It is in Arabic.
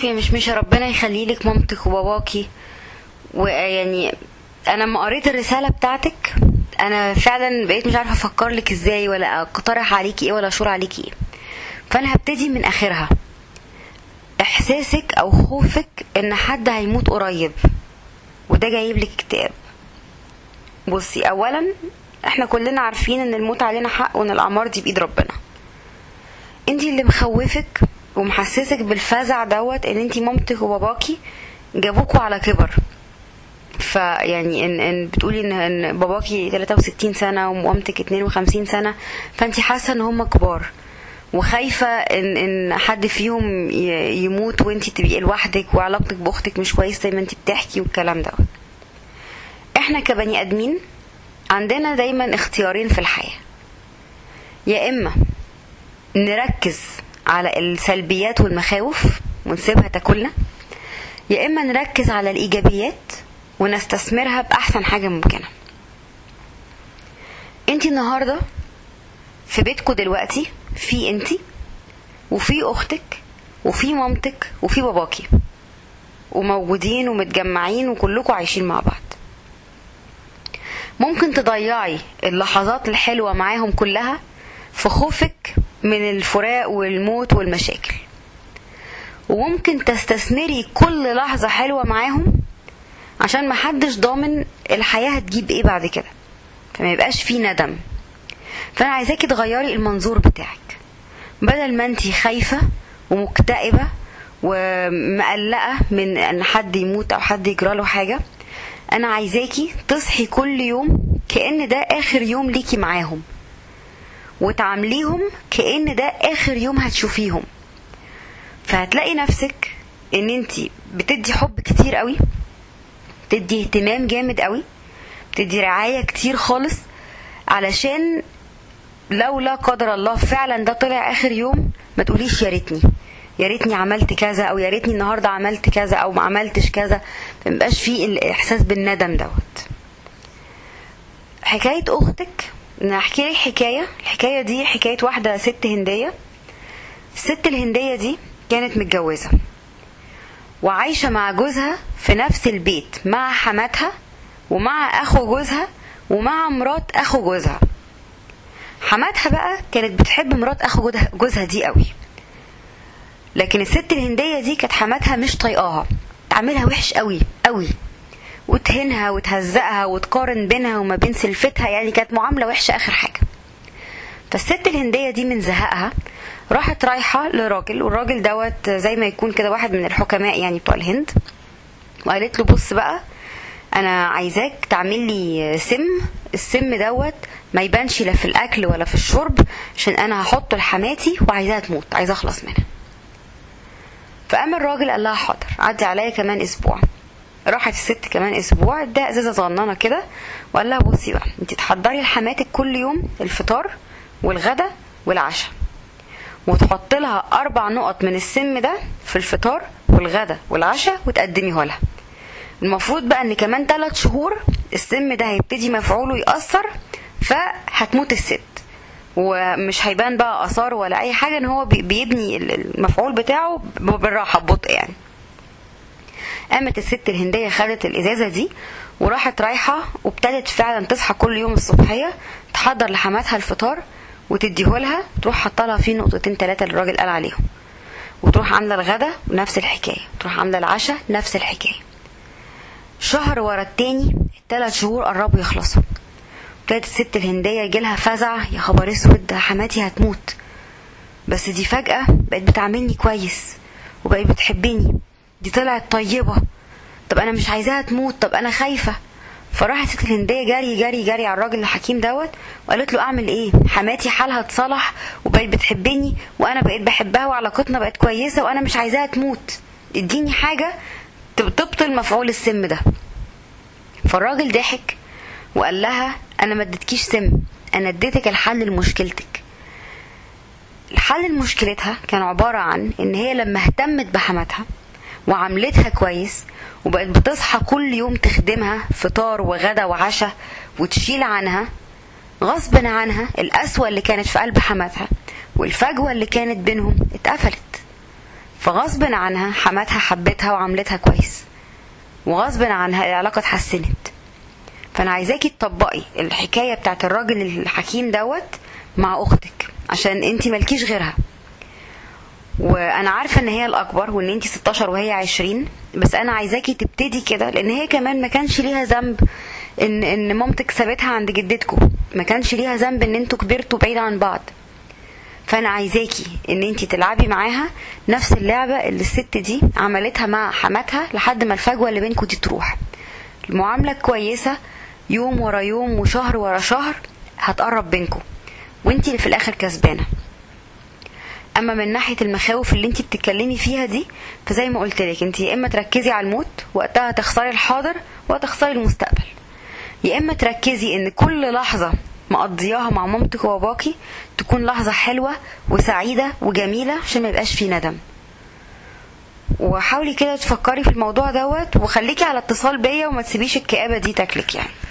شوفي يا مش ربنا يخليلك مامتك وباباكي. ويعني انا لما قريت الرساله بتاعتك انا فعلا بقيت مش عارفه افكر لك ازاي ولا اقترح عليكي ايه ولا اشور عليكي ايه. فانا هبتدي من اخرها. احساسك او خوفك ان حد هيموت قريب وده جايب لك اكتئاب. بصي، اولا احنا كلنا عارفين ان الموت علينا حق وان الاعمار دي بايد ربنا. انتي اللي مخوفك ومحسسك بالفزع دوت ان انتي مامتك وباباكي جابوكوا على كبر. فيعني ان بتقولي ان باباكي 63 سنه ومامتك 52 سنه، فانتي حاسه ان هم كبار وخايفه ان حد فيهم يموت وانتي تبقي لوحدك وعلاقتك باختك مش كويسه زي ما انتي بتحكي والكلام دوت. احنا كبني ادمين عندنا دايما اختيارين في الحياه، يا اما نركز على السلبيات والمخاوف ونسيبها تاكلنا، يا اما نركز على الايجابيات ونستثمرها باحسن حاجه ممكنه. انتي النهارده في بيتكو دلوقتي، في انتي وفي اختك وفي مامتك وفي باباكي وموجودين ومتجمعين وكلكم عايشين مع بعض. ممكن تضيعي اللحظات الحلوه معاهم كلها في خوفك من الفراق والموت والمشاكل، وممكن تستثمري كل لحظه حلوه معاهم عشان محدش ضامن الحياه هتجيب ايه بعد كده، فما يبقاش فيه ندم. فانا عايزاكي تغيري المنظور بتاعك، بدل ما انتي خايفه ومكتئبه ومقلقه من ان حد يموت او حد يجراله حاجه، انا عايزاكي تصحي كل يوم كأن ده اخر يوم ليكي معاهم، وتعامليهم كأن ده اخر يوم هتشوفيهم. فهتلاقي نفسك ان انتي بتدي حب كتير قوي، بتدي اهتمام جامد قوي، بتدي رعاية كتير خالص، علشان لو لا قدر الله فعلا ده طلع اخر يوم ما تقوليش يا ريتني عملت كذا، او يا ريتني النهارده عملت كذا او ما عملتش كذا، فمبقاش فيه الاحساس بالندم دوت. حكايه اختك، انا احكي لك الحكايه دي حكايه واحده ست هنديه. الست الهنديه دي كانت متجوزه وعايشه مع جوزها في نفس البيت مع حماتها ومع اخو جوزها ومع مرات اخو جوزها. حماتها بقى كانت بتحب مرات اخو جوزها دي قوي، لكن الست الهنديه دي كانت حماتها مش طايقاها، تعملها وحش قوي قوي وتهنها وتهزقها وتقارن بينها وما بين سلفتها، يعني كانت معامله وحشه اخر حاجه. فالست الهنديه دي من زهقها راحت رايحه لراجل، والراجل دوت زي ما يكون كده واحد من الحكماء يعني بتوع الهند، وقالت له بص بقى، انا عايزاك تعمل لي السم دوت ما يبانش لا في الاكل ولا في الشرب، عشان انا هحطه لحماتي وعايزاها تموت، عايزه اخلص منها. فقام الراجل قال لها حاضر، عدي عليا كمان اسبوع. راحت الست كمان اسبوع، ادى ازازه صغننه كده وقال لها بصي بقى، انت تحضري لحماتك كل يوم الفطار والغدا والعشاء، وتحط لها 4 نقط من السم ده في الفطار والغدا والعشاء وتقدميه لها. المفروض بقى ان كمان 3 شهور السم ده هيبتدي مفعوله يأثر، فهتموت الست ومش هيبان بقى اثار ولا اي حاجه، ان هو بيبني المفعول بتاعه بالراحه ببطء يعني. قامت الست الهنديه خدت الازازه دي وراحت رايحه وابتدت فعلا تصحى كل يوم الصبحيه تحضر لحماتها الفطار وتديهولها، تروح حاطه لها فيه 2 3 اللي الراجل قال عليهم، وتروح عامله الغدا نفس الحكايه، تروح عامله العشاء نفس الحكايه. شهر ورا التاني، 3 شهور قربوا يخلصوا، ابتدت الست الهنديه يجيلها فزع، يا خبر اسود حماتي هتموت، بس دي فجاه بقت بتعاملني كويس وبقت بتحبني، دي طلعت طيبه، طب انا مش عايزاها تموت، طب انا خايفه. فراحت الست الهنديه جري جري جري على الراجل الحكيم دوت وقالت له اعمل ايه؟ حماتي حالها اتصلح وبقت بتحبني وانا بقيت بحبها وعلاقتنا بقت كويسه وانا مش عايزاها تموت، اديني حاجه تبطل مفعول السم ده. فالراجل ضحك وقال لها انا ما اديتكيش سم، انا اديتك الحل لمشكلتك. الحل لمشكلتها كان عباره عن ان هي لما اهتمت بحماتها وعملتها كويس وبقت بتصحى كل يوم تخدمها فطار وغدا وعشاء وتشيل عنها، غصب عنها القسوة اللي كانت في قلب حماتها والفجوة اللي كانت بينهم اتقفلت. فغصب عنها حماتها حبتها وعملتها كويس، وغصب عنها العلاقة اتحسنت. فانا عايزاكي تطبقي الحكاية بتاعت الراجل الحكيم دوت مع اختك، عشان انتي ملكيش غيرها. وانا عارفة ان هي الاكبر وان انتي 16 وهي 20، بس انا عايزاكي تبتدي كده، لان هي كمان ما كانش ليها ذنب ان مامتك سابتها عند جدتكم، ما كانش ليها ذنب ان انتوا كبرتوا بعيد عن بعض. فانا عايزاكي ان انتي تلعبي معاها نفس اللعبة اللي الست دي عملتها مع حماتها لحد ما الفجوة اللي بينكم دي تروح. المعاملة كويسة يوم ورا يوم وشهر ورا شهر هتقرب بينكم، وانتي اللي في الاخر كسبانة. اما من ناحية المخاوف اللي انتي بتتكلمي فيها دي، فزي ما قلتلك انتي يا اما تركزي على الموت وقتها تخسري الحاضر وتخسري المستقبل، يا اما تركزي ان كل لحظة مقضياها مع مامتك وباباكي تكون لحظة حلوة وسعيدة وجميلة عشان ما يبقاش في ندم. وحاولي كده تفكري في الموضوع دوت، وخليكي على اتصال بيا وما تسيبيش الكآبة دي تاكلك يعني.